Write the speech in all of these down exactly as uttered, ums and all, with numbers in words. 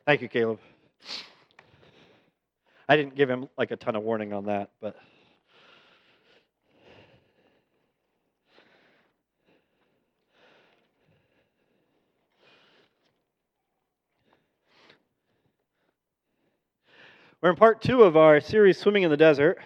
Thank you, Caleb. I didn't give him like a ton of warning on that, but we're in part two of our series, Swimming in the Desert.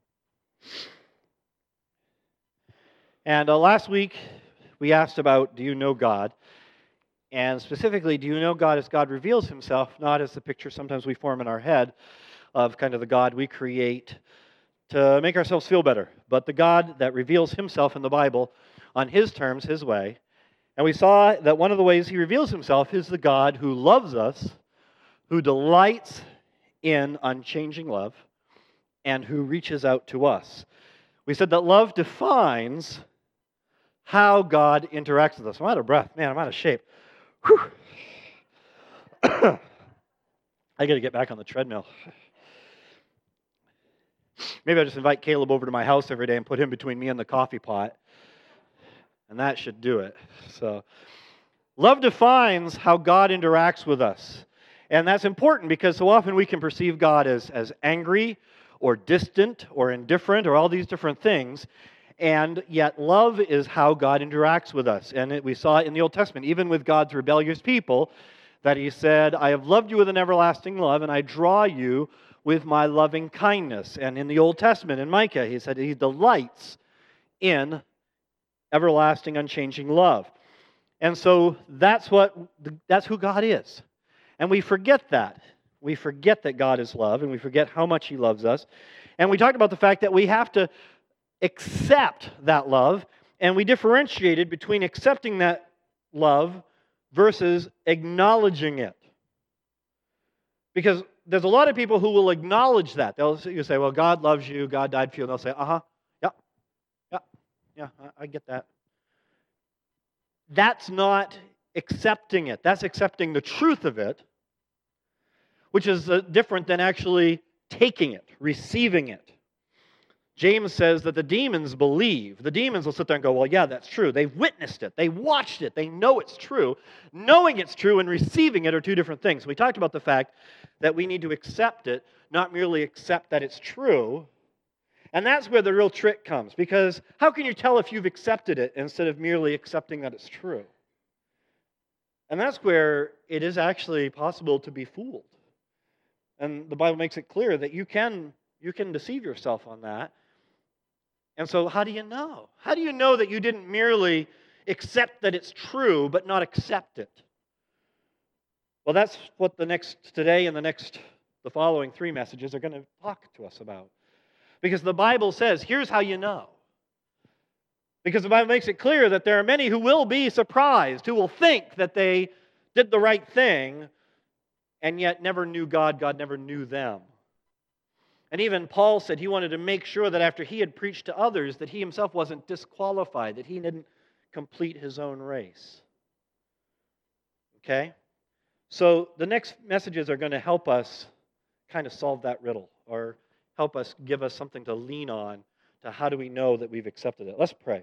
And uh, last week, we asked about, do you know God? And specifically, do you know God as God reveals himself, not as the picture sometimes we form in our head of kind of the God we create to make ourselves feel better, but the God that reveals himself in the Bible on his terms, his way. And we saw that one of the ways he reveals himself is the God who loves us, who delights in unchanging love, and who reaches out to us. We said that love defines how God interacts with us. I'm out of breath. Man, I'm out of shape. Whew. I got to get back on the treadmill. Maybe I'll just invite Caleb over to my house every day and put him between me and the coffee pot. And that should do it. So, love defines how God interacts with us. And that's important because so often we can perceive God as, as angry or distant or indifferent or all these different things. And yet love is how God interacts with us. And it, we saw it in the Old Testament, even with God's rebellious people, that he said, I have loved you with an everlasting love, and I draw you with my loving kindness. And in the Old Testament, in Micah, he said he delights in everlasting, unchanging love. And so that's what that's who God is. And we forget that. We forget that God is love, and we forget how much he loves us. And we talked about the fact that we have to accept that love, and we differentiated between accepting that love versus acknowledging it. Because there's a lot of people who will acknowledge that. They'll you say, well, God loves you, God died for you, and they'll say, uh-huh, yeah, yeah, yeah, I, I get that. That's not accepting it. That's accepting the truth of it, which is uh, different than actually taking it, receiving it. James says that the demons believe. The demons will sit there and go, well, yeah, that's true. They've witnessed it. They watched it. They know it's true. Knowing it's true and receiving it are two different things. We talked about the fact that we need to accept it, not merely accept that it's true. And that's where the real trick comes. Because how can you tell if you've accepted it instead of merely accepting that it's true? And that's where it is actually possible to be fooled. And the Bible makes it clear that you can, you can deceive yourself on that. And so how do you know? How do you know that you didn't merely accept that it's true, but not accept it? Well, that's what the next, today and the next, the following three messages are going to talk to us about. Because the Bible says, here's how you know. Because the Bible makes it clear that there are many who will be surprised, who will think that they did the right thing, and yet never knew God, God never knew them. And even Paul said he wanted to make sure that after he had preached to others, that he himself wasn't disqualified, that he didn't complete his own race. Okay? So the next messages are going to help us kind of solve that riddle, or help us, give us something to lean on to how do we know that we've accepted it. Let's pray.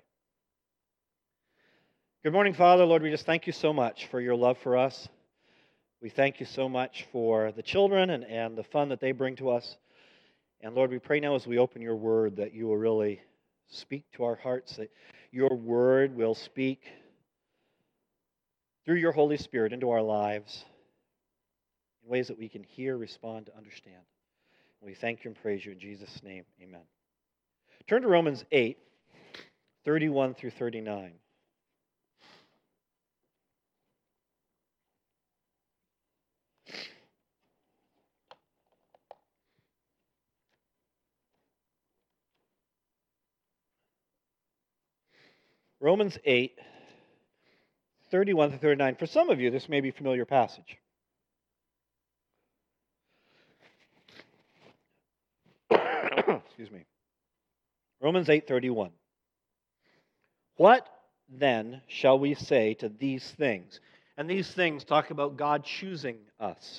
Good morning, Father. Lord, we just thank you so much for your love for us. We thank you so much for the children and, and the fun that they bring to us. And Lord, we pray now as we open your word that you will really speak to our hearts, that your word will speak through your Holy Spirit into our lives in ways that we can hear, respond, understand. And we thank you and praise you in Jesus' name. Amen. Turn to Romans eight, thirty-one through thirty-nine. Romans eight, thirty-one to thirty-nine. For some of you, this may be a familiar passage. Excuse me. Romans eight, thirty-one. What then shall we say to these things? And these things talk about God choosing us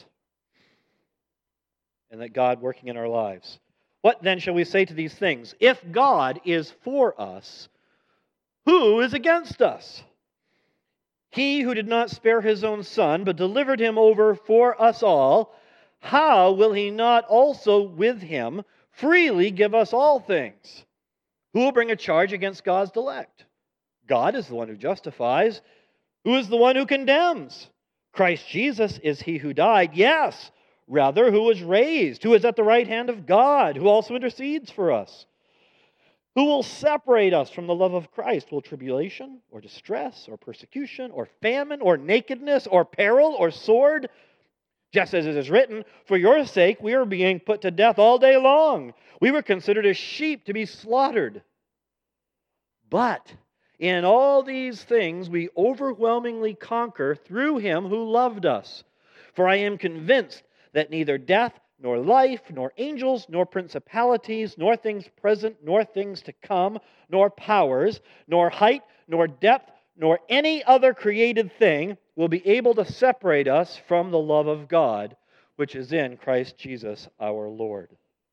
and that God working in our lives. What then shall we say to these things? If God is for us, who is against us? He who did not spare his own Son, but delivered him over for us all, how will he not also with him freely give us all things? Who will bring a charge against God's elect? God is the one who justifies. Who is the one who condemns? Christ Jesus is he who died. Yes, rather, who was raised, who is at the right hand of God, who also intercedes for us. Who will separate us from the love of Christ? Will tribulation, or distress, or persecution, or famine, or nakedness, or peril, or sword? Just as it is written, for your sake we are being put to death all day long. We were considered as sheep to be slaughtered. But in all these things we overwhelmingly conquer through him who loved us. For I am convinced that neither death, nor life, nor angels, nor principalities, nor things present, nor things to come, nor powers, nor height, nor depth, nor any other created thing will be able to separate us from the love of God, which is in Christ Jesus our Lord.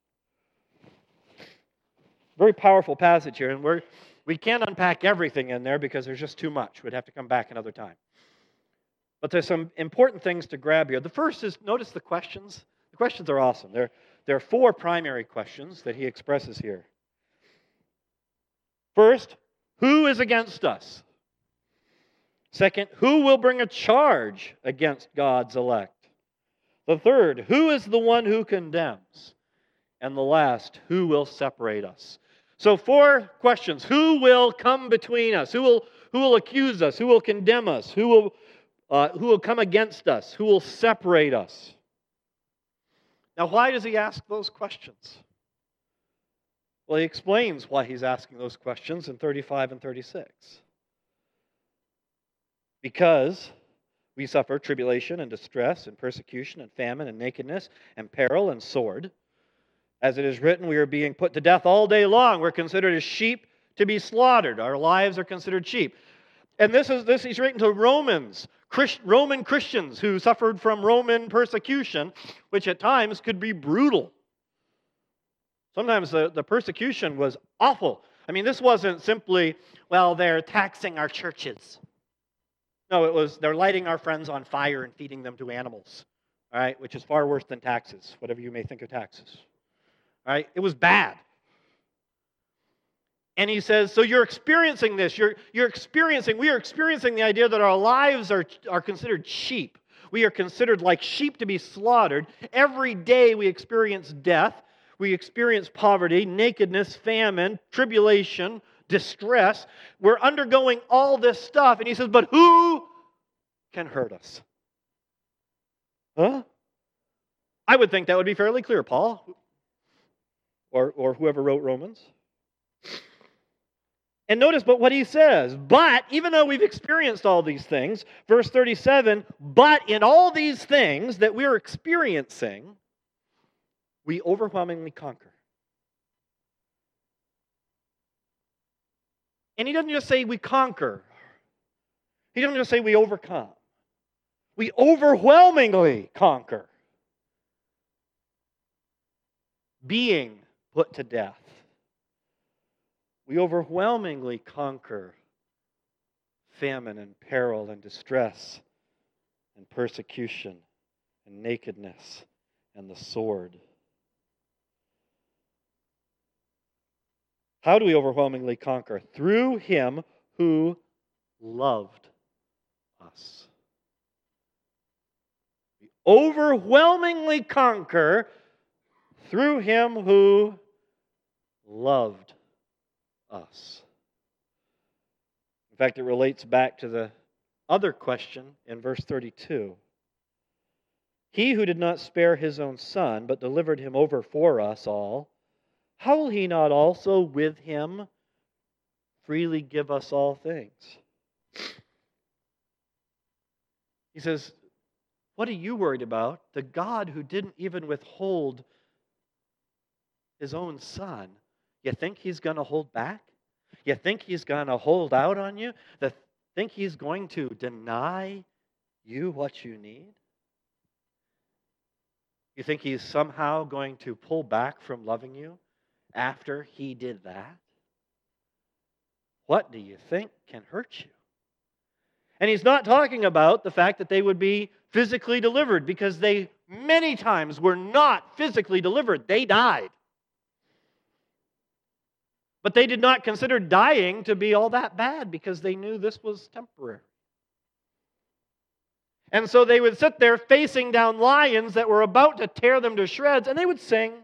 Very powerful passage here, and we're, we can't unpack everything in there because there's just too much. We'd have to come back another time. But there's some important things to grab here. The first is, notice the questions. The questions are awesome. There, there are four primary questions that he expresses here. First, who is against us? Second, who will bring a charge against God's elect? The third, who is the one who condemns? And the last, who will separate us? So four questions. Who will come between us? Who will, who will accuse us? Who will condemn us? Who will, uh, who will come against us? Who will separate us? Now, why does he ask those questions? Well, he explains why he's asking those questions in thirty-five and thirty-six. Because we suffer tribulation and distress and persecution and famine and nakedness and peril and sword. As it is written, we are being put to death all day long. We're considered as sheep to be slaughtered. Our lives are considered sheep. And this is this he's written to Romans, Christ, Roman Christians who suffered from Roman persecution, which at times could be brutal. Sometimes the, the persecution was awful. I mean, this wasn't simply, well, they're taxing our churches. No, it was they're lighting our friends on fire and feeding them to animals, all right, which is far worse than taxes, whatever you may think of taxes. All right, it was bad. And he says, so you're experiencing this. You're, you're experiencing, we are experiencing the idea that our lives are, are considered sheep. We are considered like sheep to be slaughtered. Every day we experience death. We experience poverty, nakedness, famine, tribulation, distress. We're undergoing all this stuff. And he says, but who can hurt us? Huh? I would think that would be fairly clear, Paul. Or, or whoever wrote Romans. And notice but what he says, but even though we've experienced all these things, verse thirty-seven, but in all these things that we're experiencing, we overwhelmingly conquer. And he doesn't just say we conquer. He doesn't just say we overcome. We overwhelmingly conquer. Being put to death. We overwhelmingly conquer famine and peril and distress and persecution and nakedness and the sword. How do we overwhelmingly conquer? Through him who loved us. We overwhelmingly conquer through him who loved us. In fact, it relates back to the other question in verse thirty-two. He who did not spare his own Son, but delivered him over for us all, how will he not also with him freely give us all things? He says, what are you worried about? The God who didn't even withhold his own Son, you think he's going to hold back? You think he's going to hold out on you? You think he's going to deny you what you need? You think he's somehow going to pull back from loving you after he did that? What do you think can hurt you? And he's not talking about the fact that they would be physically delivered, because they many times were not physically delivered. They died. But they did not consider dying to be all that bad, because they knew this was temporary. And so they would sit there facing down lions that were about to tear them to shreds, and they would sing.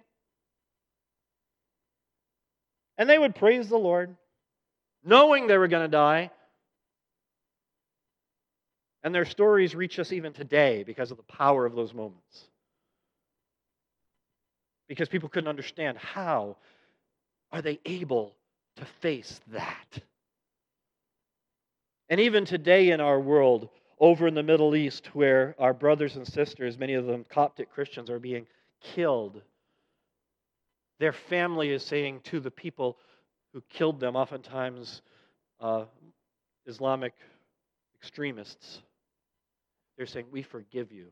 And they would praise the Lord, knowing they were going to die. And their stories reach us even today because of the power of those moments. Because people couldn't understand, how are they able to face that? And even today in our world, over in the Middle East, where our brothers and sisters, many of them Coptic Christians, are being killed, their family is saying to the people who killed them, oftentimes uh, Islamic extremists, they're saying, "We forgive you."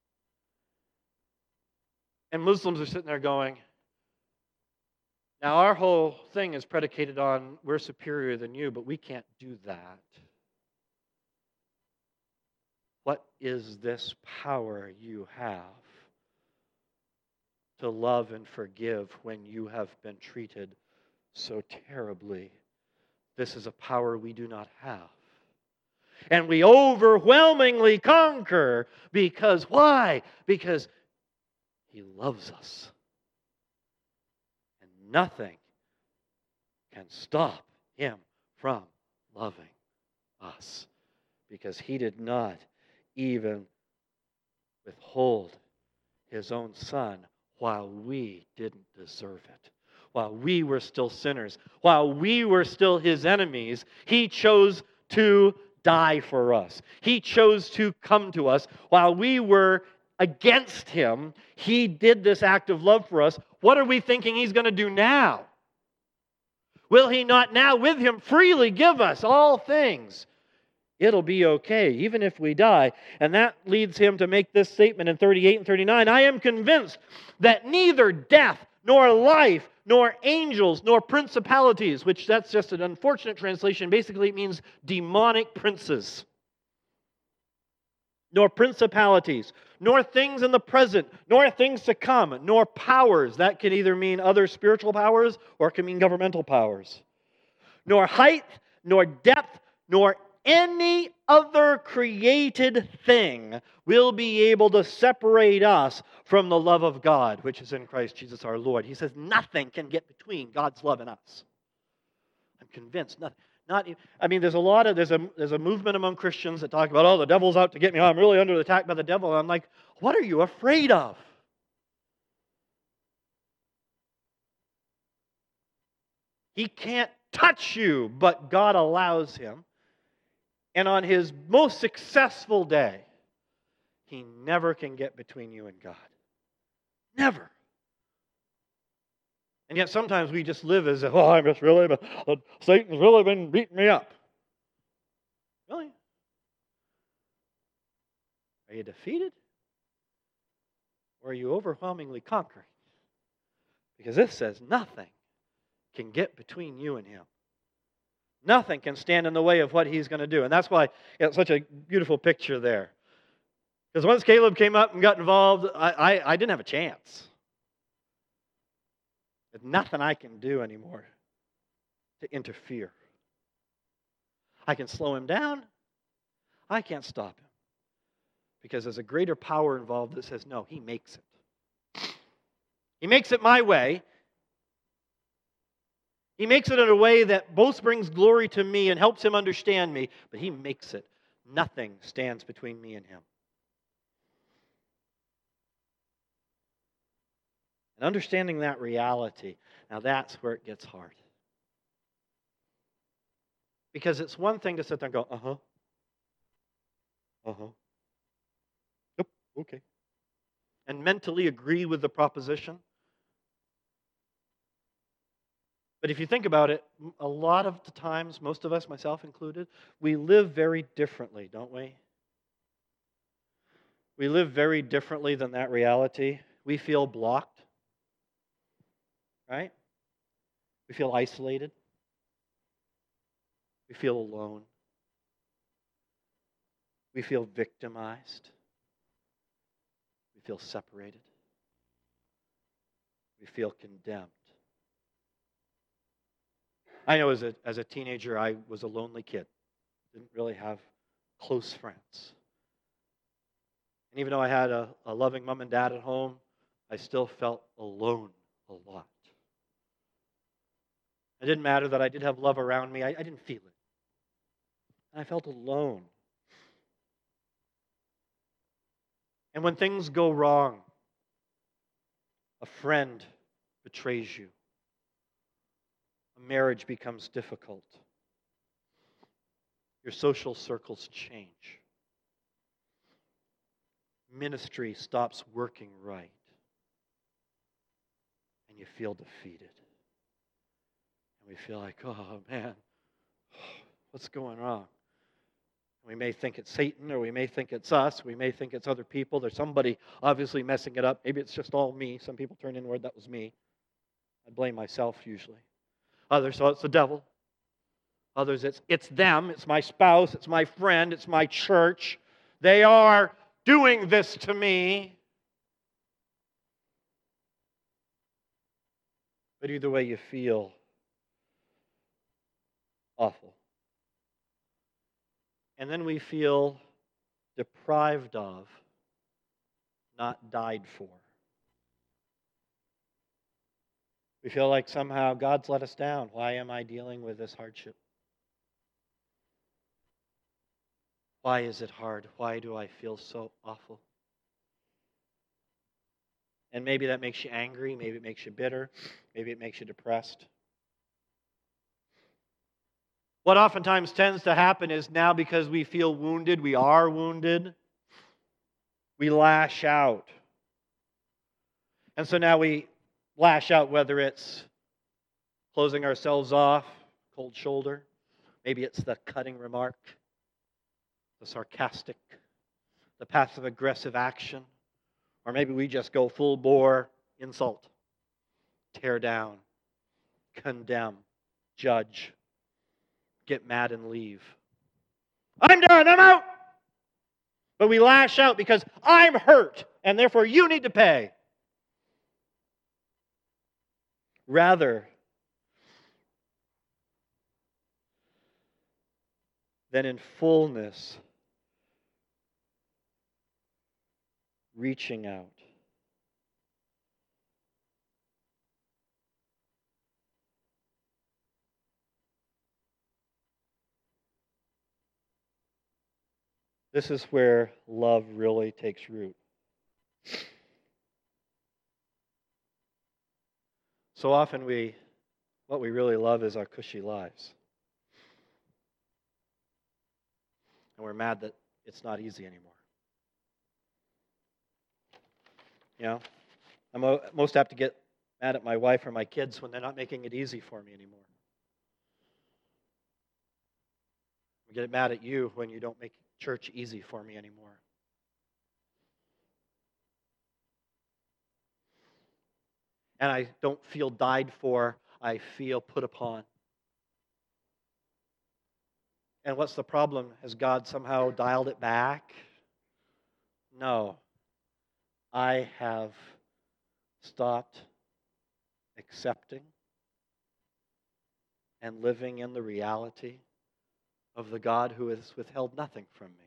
And Muslims are sitting there going, now our whole thing is predicated on we're superior than you, but we can't do that. What is this power you have to love and forgive when you have been treated so terribly? This is a power we do not have. And we overwhelmingly conquer because, why? Because He loves us. And nothing can stop Him from loving us, because He did not even withhold His own Son while we didn't deserve it. While we were still sinners, while we were still His enemies, He chose to die for us. He chose to come to us. While we were against Him, He did this act of love for us. What are we thinking He's going to do now? Will He not now with Him freely give us all things? It'll be okay, even if we die. And that leads Him to make this statement in thirty-eight and thirty-nine. I am convinced that neither death, nor life, nor angels, nor principalities, which that's just an unfortunate translation. Basically, it means demonic princes. Nor principalities, nor things in the present, nor things to come, nor powers. That can either mean other spiritual powers or it can mean governmental powers. Nor height, nor depth, nor any other created thing will be able to separate us from the love of God, which is in Christ Jesus our Lord. He says nothing can get between God's love and us. I'm convinced nothing. Not, I mean, there's a lot of there's a there's a movement among Christians that talk about, oh, the devil's out to get me. Oh, I'm really under attack by the devil. And I'm like, what are you afraid of? He can't touch you, but God allows him. And on his most successful day, he never can get between you and God. Never. And yet sometimes we just live as if, oh, I'm just really, uh, Satan's really been beating me up. Really? Are you defeated? Or are you overwhelmingly conquering? Because this says nothing can get between you and Him. Nothing can stand in the way of what He's going to do. And that's why it's such a beautiful picture there. Because once Caleb came up and got involved, I, I, I didn't have a chance. There's nothing I can do anymore to interfere. I can slow him down. I can't stop him. Because there's a greater power involved that says, no, He makes it. He makes it my way. He makes it in a way that both brings glory to me and helps Him understand me, but He makes it. Nothing stands between me and Him. And understanding that reality, now that's where it gets hard. Because it's one thing to sit there and go, uh-huh, uh-huh, yep, okay, and mentally agree with the proposition. But if you think about it, a lot of the times, most of us, myself included, we live very differently, don't we? We live very differently than that reality. We feel blocked, right? We feel isolated. We feel alone. We feel victimized. We feel separated. We feel condemned. I know as a, as a teenager, I was a lonely kid. Didn't really have close friends. And even though I had a, a loving mom and dad at home, I still felt alone a lot. It didn't matter that I did have love around me. I, I didn't feel it. And I felt alone. And when things go wrong, a friend betrays you. A marriage becomes difficult. Your social circles change. Ministry stops working right. And you feel defeated. And we feel like, oh man, what's going wrong? We may think it's Satan, or we may think it's us. We may think it's other people. There's somebody obviously messing it up. Maybe it's just all me. Some people turn inward. That was me. I blame myself usually. Others, so it's the devil. Others, it's it's them. It's my spouse. It's my friend. It's my church. They are doing this to me. But either way, you feel awful. And then we feel deprived of, not died for. We feel like somehow God's let us down. Why am I dealing with this hardship? Why is it hard? Why do I feel so awful? And maybe that makes you angry. Maybe it makes you bitter. Maybe it makes you depressed. What oftentimes tends to happen is now because we feel wounded, we are wounded, we lash out. And so now we lash out, whether it's closing ourselves off, cold shoulder, maybe it's the cutting remark, the sarcastic, the passive-aggressive action, or maybe we just go full-bore insult, tear down, condemn, judge, get mad and leave. I'm done, I'm out! But we lash out because I'm hurt, and therefore you need to pay. Rather than in fullness reaching out. This is where love really takes root. So often we, what we really love is our cushy lives. And we're mad that it's not easy anymore. You know, I'm most apt to get mad at my wife or my kids when they're not making it easy for me anymore. I get mad at you when you don't make church easy for me anymore. And I don't feel died for, I feel put upon. And what's the problem? Has God somehow dialed it back? No. I have stopped accepting and living in the reality of the God who has withheld nothing from me,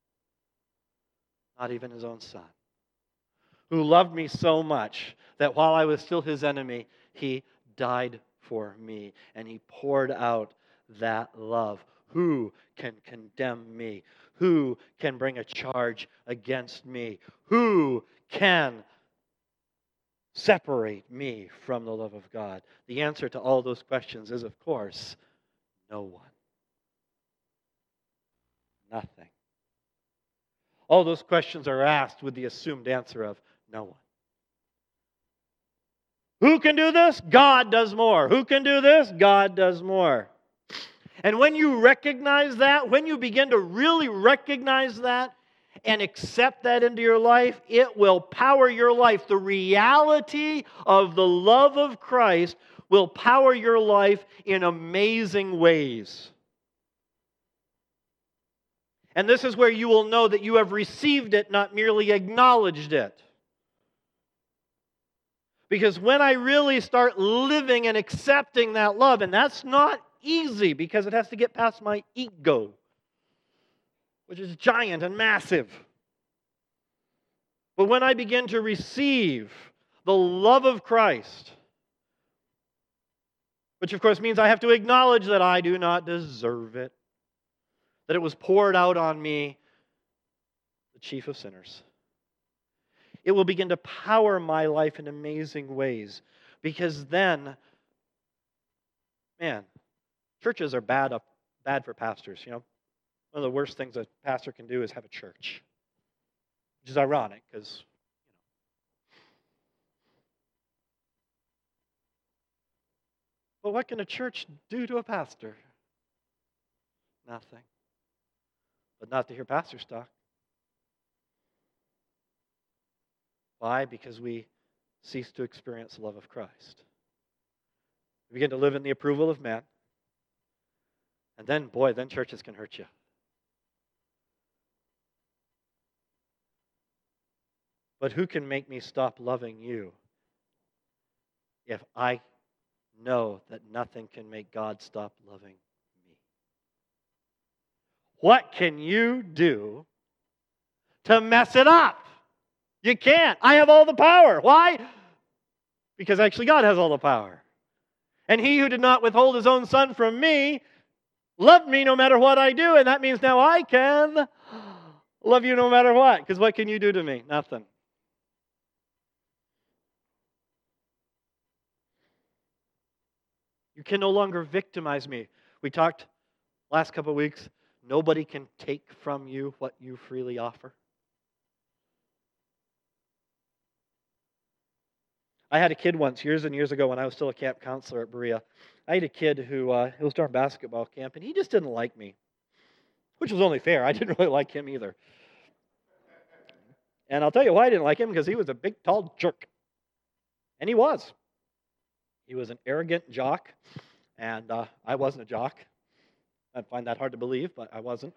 not even his own Son, who loved me so much that while I was still his enemy, he died for me, and he poured out that love. Who can condemn me? Who can bring a charge against me? Who can separate me from the love of God? The answer to all those questions is, of course, no one. Nothing. All those questions are asked with the assumed answer of no one. Who can do this? God does more. Who can do this? God does more. And when you recognize that, when you begin to really recognize that and accept that into your life, it will power your life. The reality of the love of Christ will power your life in amazing ways. And this is where you will know that you have received it, not merely acknowledged it. Because when I really start living and accepting that love, and that's not easy because it has to get past my ego, which is giant and massive. But when I begin to receive the love of Christ, which of course means I have to acknowledge that I do not deserve it, that it was poured out on me, the chief of sinners. It will begin to power my life in amazing ways. Because then, man, churches are bad up, bad for pastors, you know. One of the worst things a pastor can do is have a church. Which is ironic, because, you know. But what can a church do to a pastor? Nothing. But not to hear pastors talk. Why? Because we cease to experience the love of Christ. We begin to live in the approval of men. And then, boy, then churches can hurt you. But who can make me stop loving you if I know that nothing can make God stop loving me? What can you do to mess it up? You can't. I have all the power. Why? Because actually God has all the power. And he who did not withhold his own son from me loved me no matter what I do. And that means now I can love you no matter what. Because what can you do to me? Nothing. You can no longer victimize me. We talked last couple of weeks, nobody can take from you what you freely offer. I had a kid once, years and years ago, when I was still a camp counselor at Berea. I had a kid who, uh, it was during basketball camp, and he just didn't like me, which was only fair. I didn't really like him either. And I'll tell you why I didn't like him, because he was a big, tall jerk. And he was. He was an arrogant jock, and uh, I wasn't a jock. I find that hard to believe, but I wasn't.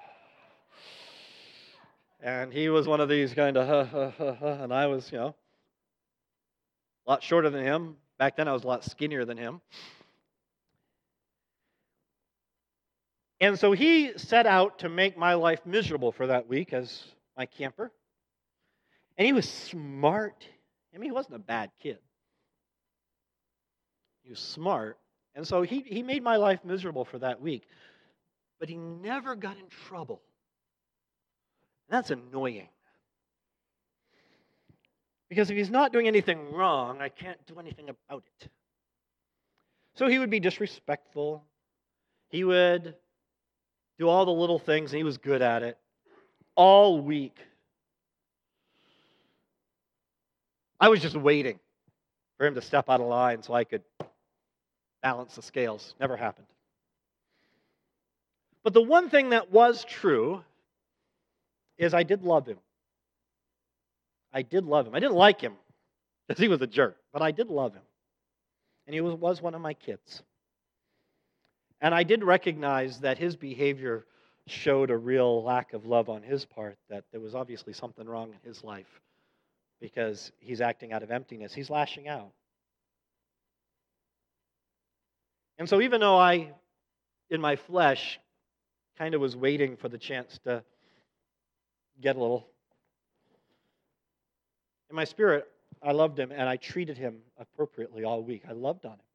And he was one of these kind of, huh, huh, huh, huh, and I was, you know, a lot shorter than him. Back then I was a lot skinnier than him. And so he set out to make my life miserable for that week as my camper. And he was smart. I mean, he wasn't a bad kid. He was smart. And so he, he made my life miserable for that week. But he never got in trouble. That's annoying. Because if he's not doing anything wrong, I can't do anything about it. So he would be disrespectful. He would do all the little things, and he was good at it all week. I was just waiting for him to step out of line so I could balance the scales. Never happened. But the one thing that was true is I did love him. I did love him. I didn't like him because he was a jerk, but I did love him. And he was, was one of my kids. And I did recognize that his behavior showed a real lack of love on his part, that there was obviously something wrong in his life because he's acting out of emptiness. He's lashing out. And so even though I, in my flesh, kind of was waiting for the chance to get a little, in my spirit, I loved him and I treated him appropriately all week. I loved on him.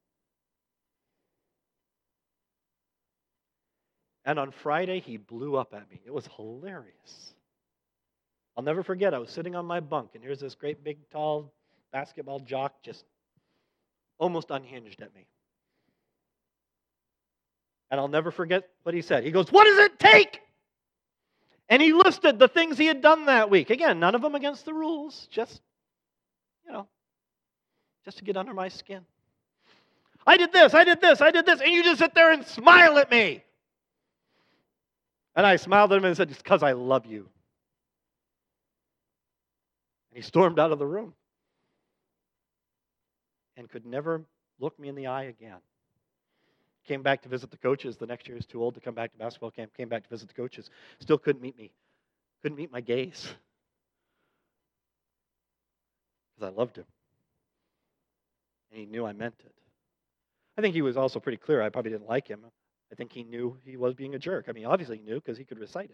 And on Friday, he blew up at me. It was hilarious. I'll never forget, I was sitting on my bunk, and here's this great big tall basketball jock just almost unhinged at me. And I'll never forget what he said. He goes, "What does it take?" And he listed the things he had done that week. Again, none of them against the rules, just, you know, just to get under my skin. I did this, I did this, I did this, and you just sit there and smile at me. And I smiled at him and said, "It's because I love you." And he stormed out of the room and could never look me in the eye again. Came back to visit the coaches. The next year he was too old to come back to basketball camp. Came back to visit the coaches. Still couldn't meet me. Couldn't meet my gaze. Because I loved him. And he knew I meant it. I think he was also pretty clear. I probably didn't like him. I think he knew he was being a jerk. I mean, obviously he knew because he could recite it.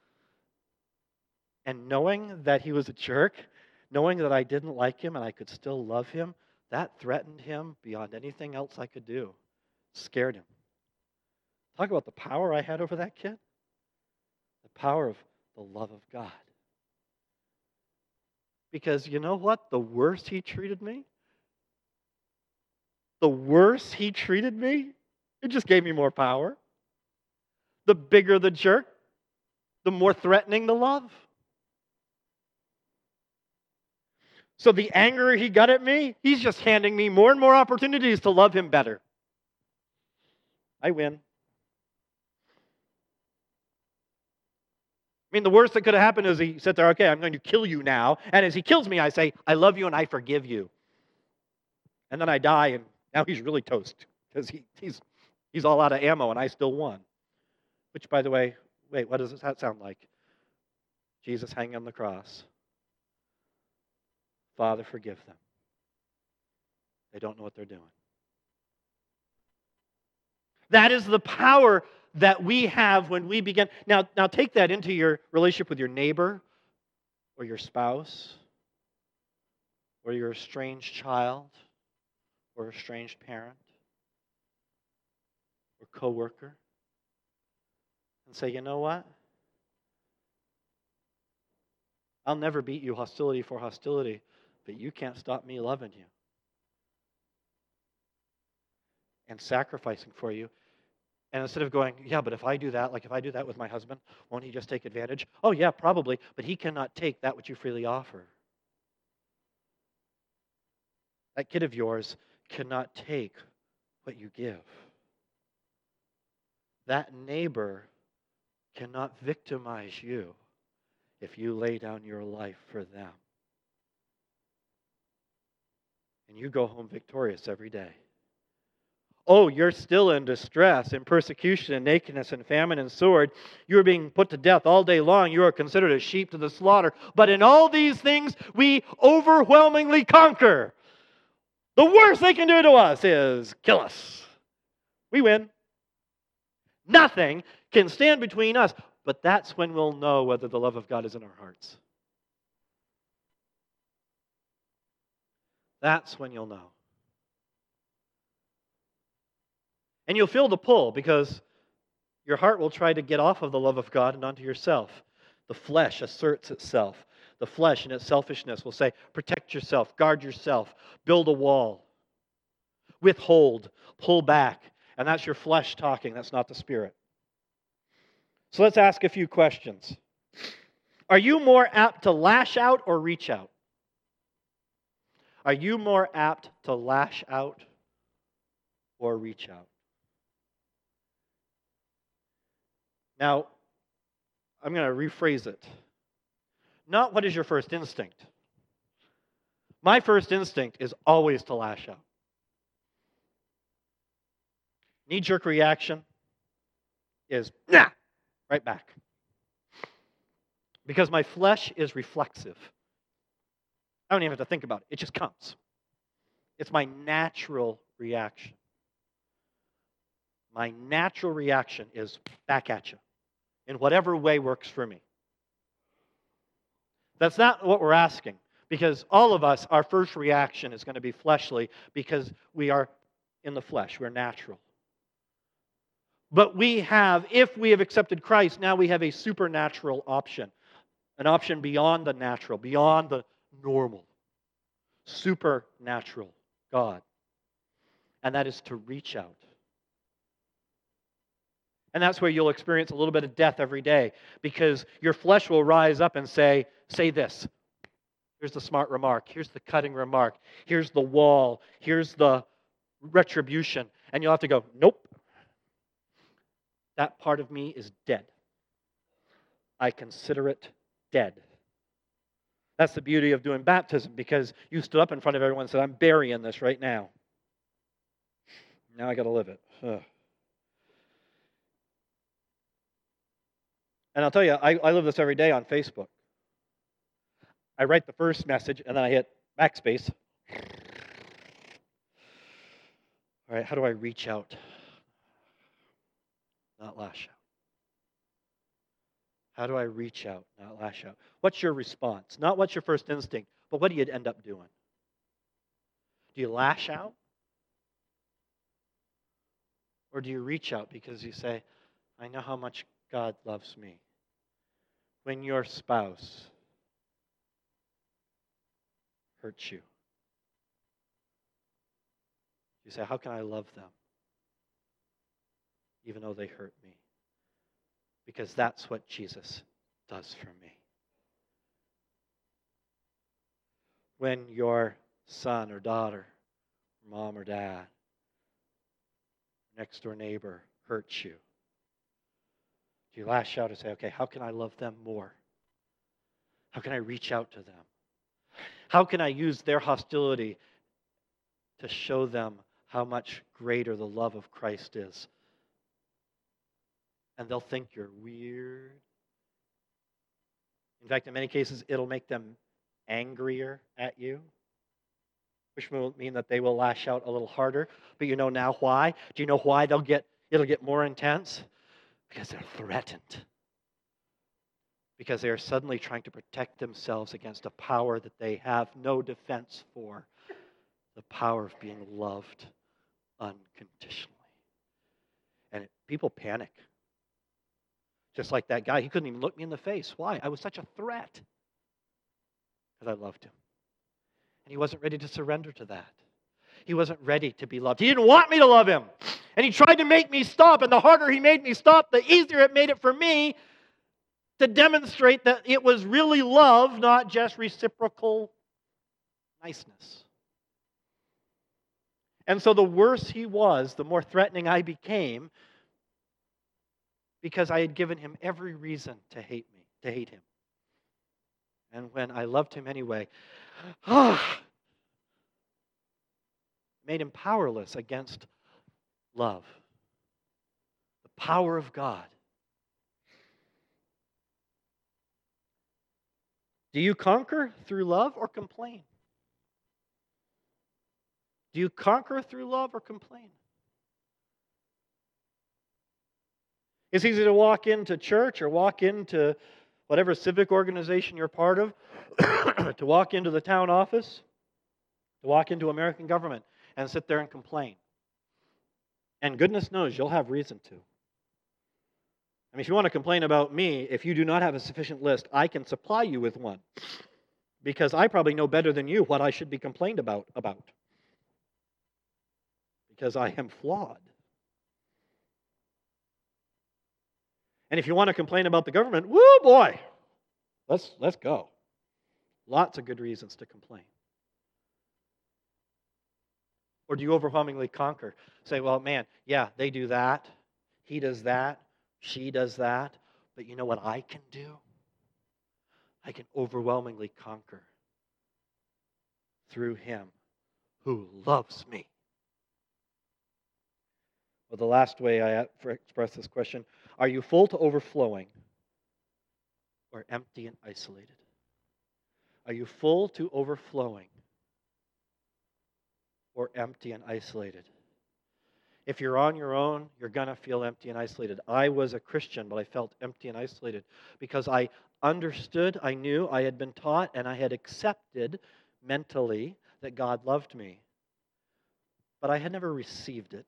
And knowing that he was a jerk, knowing that I didn't like him and I could still love him, that threatened him beyond anything else I could do. Scared him. Talk about the power I had over that kid. The power of the love of God. Because you know what? The worse he treated me, the worse he treated me, it just gave me more power. The bigger the jerk, the more threatening the love. So the anger he got at me, he's just handing me more and more opportunities to love him better. I win. I mean, the worst that could have happened is he said there, okay, I'm going to kill you now. And as he kills me, I say, I love you and I forgive you. And then I die, and now he's really toast because he, he's, he's all out of ammo and I still won. Which, by the way, wait, what does that sound like? Jesus hanging on the cross. Father, forgive them. They don't know what they're doing. That is the power that we have when we begin. Now, now take that into your relationship with your neighbor or your spouse or your estranged child or estranged parent or coworker and say, you know what? I'll never beat you hostility for hostility, but you can't stop me loving you and sacrificing for you. And instead of going, yeah, but if I do that, like if I do that with my husband, won't he just take advantage? Oh, yeah, probably, but he cannot take that which you freely offer. That kid of yours cannot take what you give. That neighbor cannot victimize you if you lay down your life for them. And you go home victorious every day. Oh, you're still in distress, in persecution, and nakedness, and famine, and sword. You are being put to death all day long. You are considered a sheep to the slaughter. But in all these things, we overwhelmingly conquer. The worst they can do to us is kill us. We win. Nothing can stand between us. But that's when we'll know whether the love of God is in our hearts. That's when you'll know. And you'll feel the pull because your heart will try to get off of the love of God and onto yourself. The flesh asserts itself. The flesh in its selfishness will say, protect yourself, guard yourself, build a wall, withhold, pull back. And that's your flesh talking, that's not the Spirit. So let's ask a few questions. Are you more apt to lash out or reach out? Are you more apt to lash out or reach out? Now, I'm going to rephrase it. Not what is your first instinct. My first instinct is always to lash out. Knee-jerk reaction is, nah, right back. Because my flesh is reflexive. I don't even have to think about it. It just comes. It's my natural reaction. My natural reaction is back at you in whatever way works for me. That's not what we're asking, because all of us, our first reaction is going to be fleshly because we are in the flesh. We're natural. But we have, if we have accepted Christ, now we have a supernatural option, an option beyond the natural, beyond the normal, supernatural God. And that is to reach out. And that's where you'll experience a little bit of death every day, because your flesh will rise up and say, say this. Here's the smart remark. Here's the cutting remark. Here's the wall. Here's the retribution. And you'll have to go, nope. That part of me is dead. I consider it dead. That's the beauty of doing baptism, because you stood up in front of everyone and said, I'm burying this right now. Now I got to live it. Ugh. And I'll tell you, I, I live this every day on Facebook. I write the first message, and then I hit backspace. All right, how do I reach out? Not lash out. How do I reach out, not lash out? What's your response? Not what's your first instinct, but what do you end up doing? Do you lash out? Or do you reach out because you say, I know how much God loves me? When your spouse hurts you, you say, how can I love them even though they hurt me? Because that's what Jesus does for me. When your son or daughter, mom or dad, next door neighbor hurts you, do you lash out and say, okay, how can I love them more? How can I reach out to them? How can I use their hostility to show them how much greater the love of Christ is? And they'll think you're weird. In fact, in many cases, it'll make them angrier at you, which will mean that they will lash out a little harder. But you know now why? Do you know why they'll get it'll get more intense? Because they're threatened. Because they are suddenly trying to protect themselves against a power that they have no defense for. The power of being loved unconditionally. And it, people panic. Just like that guy, he couldn't even look me in the face. Why? I was such a threat. Because I loved him. And he wasn't ready to surrender to that. He wasn't ready to be loved. He didn't want me to love him. And he tried to make me stop. And the harder he made me stop, the easier it made it for me to demonstrate that it was really love, not just reciprocal niceness. And so the worse he was, the more threatening I became, because I had given him every reason to hate me, to hate him. And when I loved him anyway, ah, made him powerless against love. The power of God. Do you conquer through love or complain? Do you conquer through love or complain? It's easy to walk into church or walk into whatever civic organization you're part of, to walk into the town office, to walk into American government and sit there and complain. And goodness knows you'll have reason to. I mean, if you want to complain about me, if you do not have a sufficient list, I can supply you with one. Because I probably know better than you what I should be complained about about. Because I am flawed. And if you want to complain about the government, woo boy, let's let's go. Lots of good reasons to complain. Or do you overwhelmingly conquer? Say, well, man, yeah, they do that. He does that. She does that. But you know what I can do? I can overwhelmingly conquer through him who loves me. Well, the last way I express this question, are you full to overflowing or empty and isolated? Are you full to overflowing or empty and isolated? If you're on your own, you're going to feel empty and isolated. I was a Christian, but I felt empty and isolated because I understood, I knew, I had been taught, and I had accepted mentally that God loved me. But I had never received it.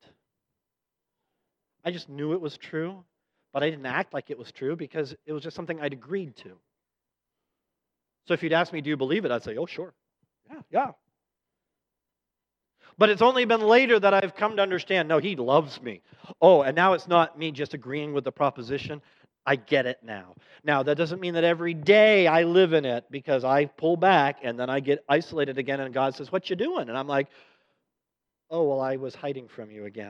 I just knew it was true, but I didn't act like it was true because it was just something I'd agreed to. So if you'd ask me, do you believe it? I'd say, oh, sure. Yeah, yeah. But it's only been later that I've come to understand, no, he loves me. Oh, and now it's not me just agreeing with the proposition. I get it now. Now, that doesn't mean that every day I live in it because I pull back and then I get isolated again and God says, what you doing? And I'm like, oh, well, I was hiding from you again.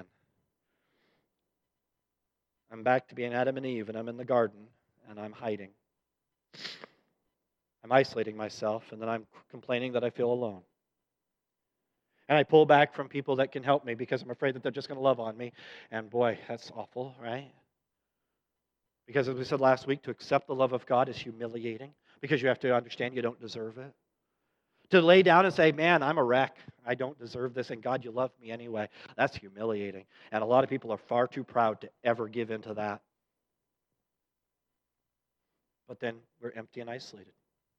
I'm back to being Adam and Eve and I'm in the garden and I'm hiding. I'm isolating myself and then I'm complaining that I feel alone. And I pull back from people that can help me because I'm afraid that they're just going to love on me. And boy, that's awful, right? Because as we said last week, to accept the love of God is humiliating because you have to understand you don't deserve it. To lay down and say, man, I'm a wreck. I don't deserve this, and God, you love me anyway. That's humiliating. And a lot of people are far too proud to ever give in to that. But then we're empty and isolated.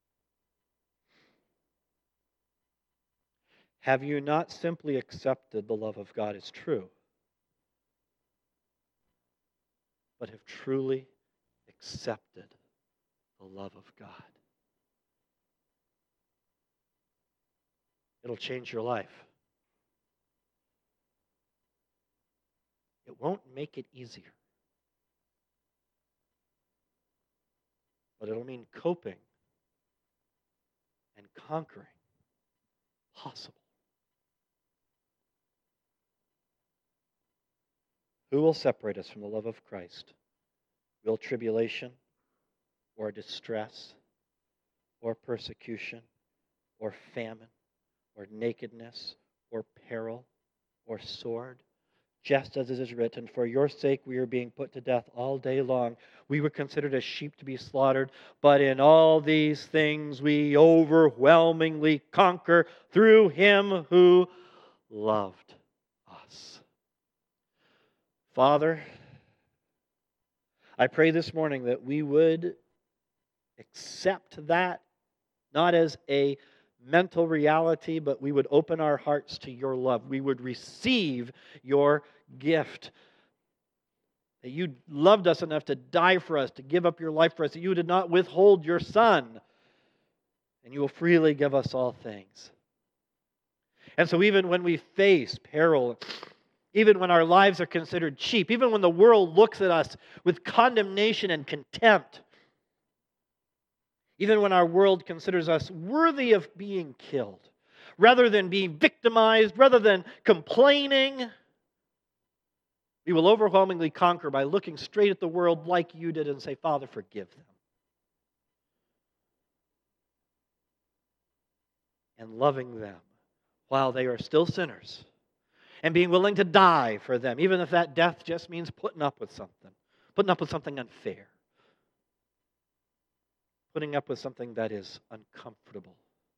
Have you not simply accepted the love of God as true, but have truly accepted the love of God? It'll change your life. It won't make it easier, but it'll mean coping and conquering possible. Who will separate us from the love of Christ? Will tribulation or distress or persecution or famine or nakedness or peril or sword? Just as it is written, for your sake we are being put to death all day long. We were considered as sheep to be slaughtered, but in all these things we overwhelmingly conquer through him who loved us. Father, I pray this morning that we would accept that, not as a mental reality, but we would open our hearts to your love. We would receive your gift. That you loved us enough to die for us, to give up your life for us, that you did not withhold your Son, and you will freely give us all things. And so even when we face peril, even when our lives are considered cheap, even when the world looks at us with condemnation and contempt, even when our world considers us worthy of being killed, rather than being victimized, rather than complaining, we will overwhelmingly conquer by looking straight at the world like you did and say, Father, forgive them. And loving them while they are still sinners, and being willing to die for them, even if that death just means putting up with something, putting up with something unfair, putting up with something that is uncomfortable,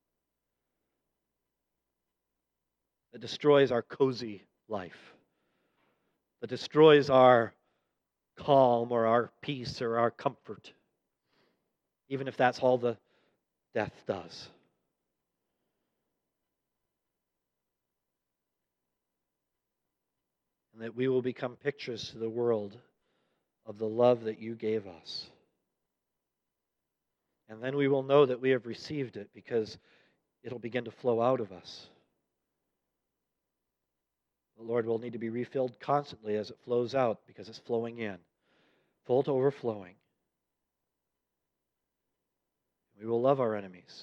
that destroys our cozy life, that destroys our calm or our peace or our comfort, even if that's all the death does. And that we will become pictures to the world of the love that you gave us. And then we will know that we have received it because it'll begin to flow out of us. The Lord will need to be refilled constantly as it flows out because it's flowing in, full to overflowing. We will love our enemies.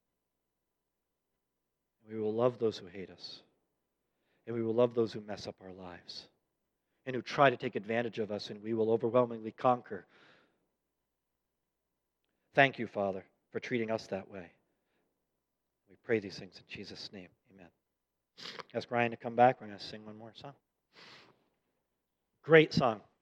We will love those who hate us. And we will love those who mess up our lives and who try to take advantage of us, and we will overwhelmingly conquer. Thank you, Father, for treating us that way. We pray these things in Jesus' name. Amen. Ask Ryan to come back. We're going to sing one more song. Great song.